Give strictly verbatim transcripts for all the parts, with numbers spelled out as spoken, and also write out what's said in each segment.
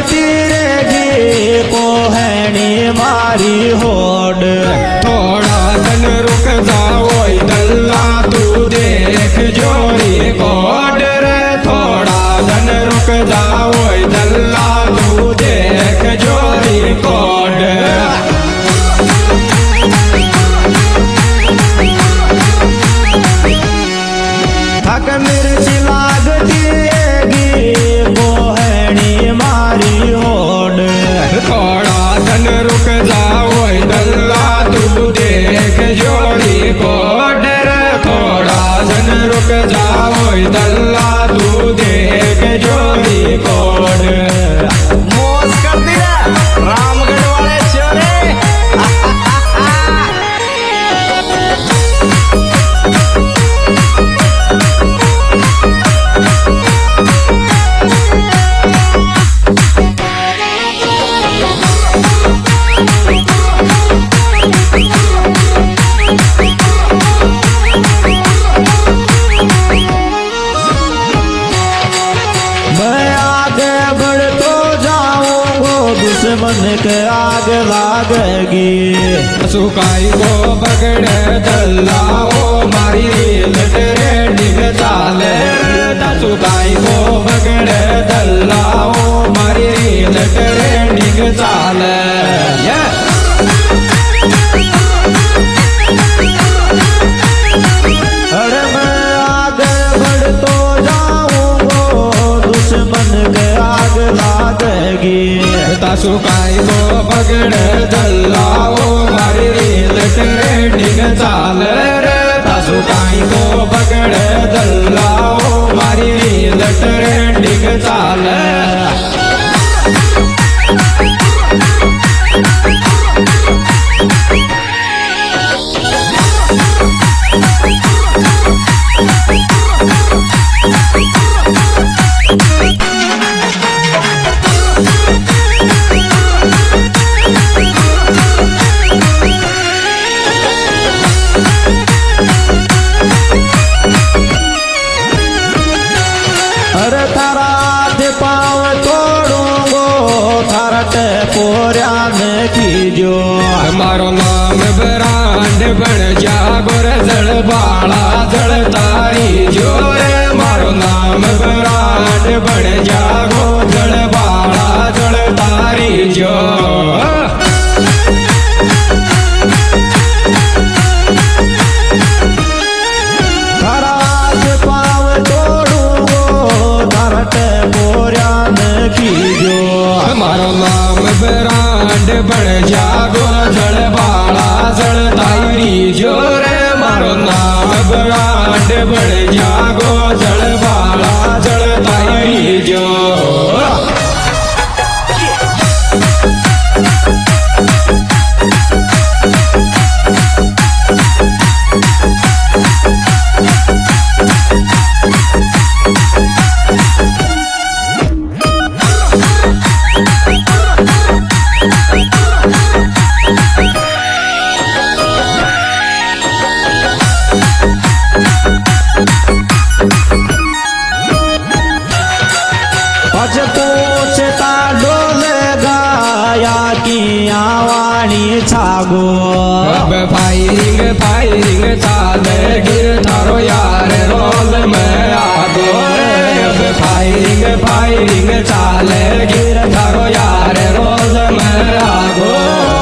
लागती रहेगी कोहनी मारी होड़। थोड़ा दिन रुक जाओ दल्ला तू देख जोरी कोड रे। थोड़ा दिन रुक जाओ दल्ला तू देख जोरी कोड। थक मिर्ची लागती रहेगी कोहनी मारी होड़। थोड़ा दिन रुक जाओ दल्ला तू देख जोरी कोड रे। थोड़ा दिन रुक जाओ दल्ला तू देख जोरी कोड। मौज कर दिया रामगढ़ वाले चोरे। दुश्मन के आग लागेगी। सुकाई को पकड़े दल्ला ओ मारी लटरेंडिंग चाले। सुकाई को पकड़े दल्ला ओ मारी लटरेंडिंग चाले। अरे मैं आगे बढ़ तो जाऊंगो दुश्मन के आग लागेगी। सुकाई को पकड़े दल्ला ओ मारी लटरेंडिंग चाले रे। सुकाई को पकड़े दल्ला ओ मारी लटरेंडिंग चाले। अरे थारा पाँव तोड़ूंगो थारट पोरियान कीजो। हमारो नाम ब्रांड बन जागो रे जड़ बाला जड़ तारी जो रे। मारो नाम ब्रांड बन जागो जड़ बाला जड़ तारी जो। हमारो नाम ब्रांड बन जागो जड़ बाला जड़ तारी जो रे। मारो नाम ब्रांड बन जागो जड़ बाला जड़ तारी जो। छागो अब फायरिंग फायरिंग चाले गिर थारो यार रोल में आगो रे। अब फायरिंग फायरिंग चाले गिर थारो यार रोल में आगो।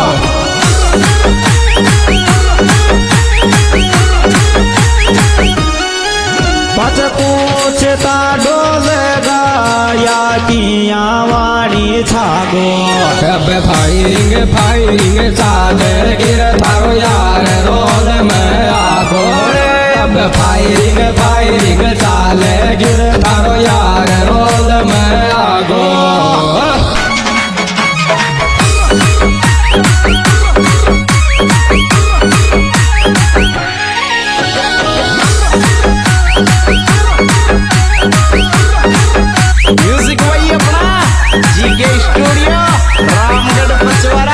पच पूछता डोलेगा या किया वाणी छागो। अब फायरिंग फायरिंग चाले गिर थारो यार रोल में आगो रे। अब फायरिंग फायरिंग चाले गिर थारो यार रोल में आगो। म्यूजिक वही अपना जीके स्टूडियो रामगढ़ पचवाड़ा।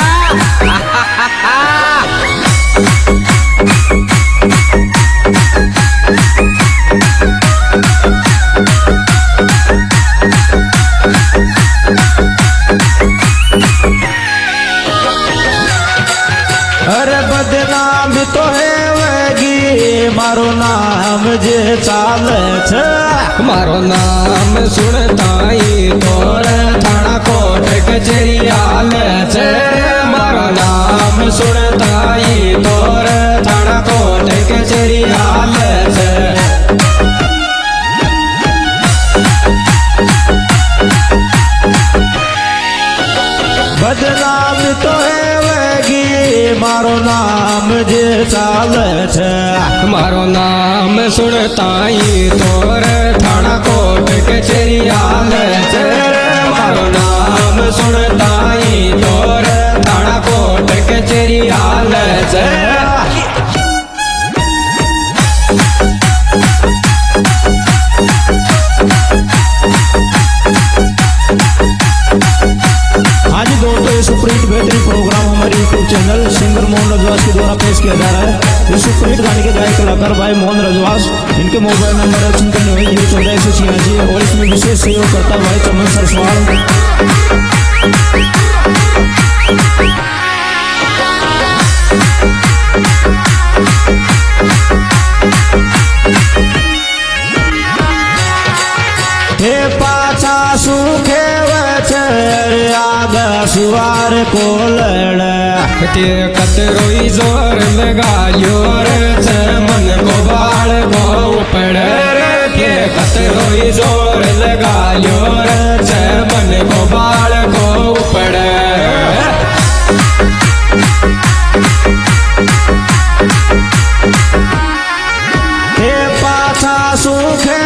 मारो नाम जे चाले छे मारो नाम सुनताई तोर थाना कोट कचेरी आले छे मारो नाम सुनताई तोर थाना कोट कचेरी आले छे बदनाम तो है वेगी मारो नाम जे चाले छे मारो नाम सुनताई तोर थाना कोट कचेरी आले छे मारो नाम सुनताई तोर थाना कोट कचेरी आले छे हाँ जी दोस्तों, ये सुपरहिट बेहतरीन प्रोग्राम हमारे YouTube channel singer Mohan Rajwas के द्वारा पेश किया जा रहा है। इस सुपरहिट गाने के गायक कलाकार भाई मोहन रजवास, इनके मोबाइल नंबर है छियानवे जीरो चौदह एक सौ छियासी और इसमें विशेष सहयोग करता भाई चमन सरसवाल। हे पाछा सुखे आगा सुवार को लड़ के कतरोई जोर लगायो रे छे मन को बाल को पड़े के कतरोई जोर लगायो रे छे मन को बाल को पड़े हे पाछा सुखे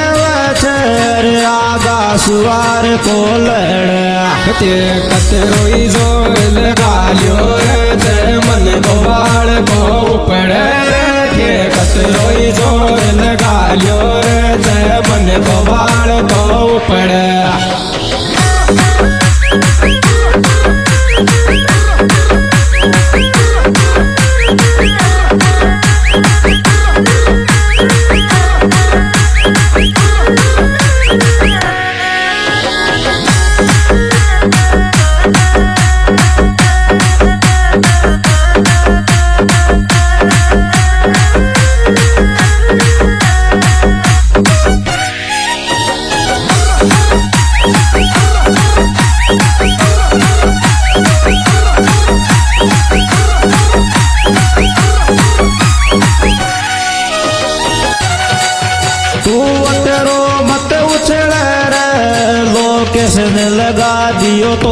आगा सुवार को लड़ ते कतरोई जोर लगायो रे छे मन को बाल को पड़े के कतरोई जोर लगायो रे छे मन को बाल को पड़े किसने लगा दियो तो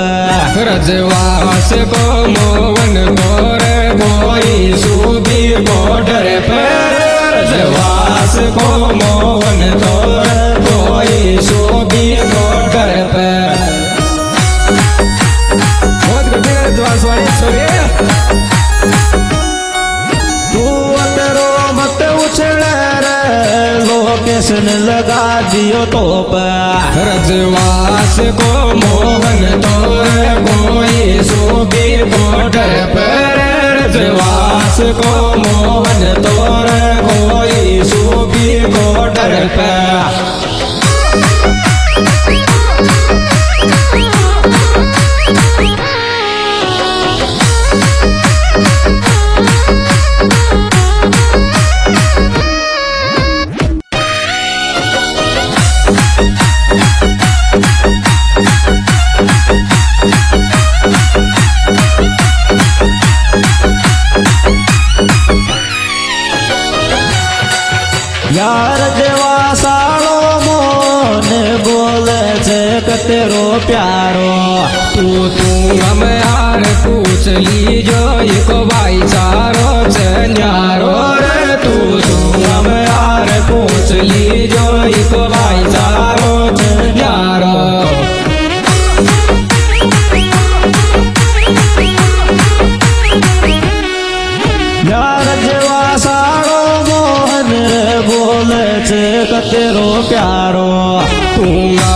रजवास को मोहन तोरे कोई सूबी बॉर्डर पर रजवास को मोहन तोरे कोई सूबी बॉर्डर पर बहुत गंभीर रजवास वाली सुनिए तू अतरो मत उछले रे लोकेशन लगा दियो तो रजवास को मोहन तोरे कोई सूबी बॉर्डर पर रजवास को मोहन तोरे कोई सूबी बॉर्डर पर यार देवा सालो मोन बोले छे कतेरो प्यारो तू तू हम यार पूछ लीजो इको भाईचारो छे न्यारो रे तू तू हम यार पूछ लीजो इको भाईचारो छे न्यारो यार देवा सालो मोहन रे बोले छे कतेरो प्यारो तू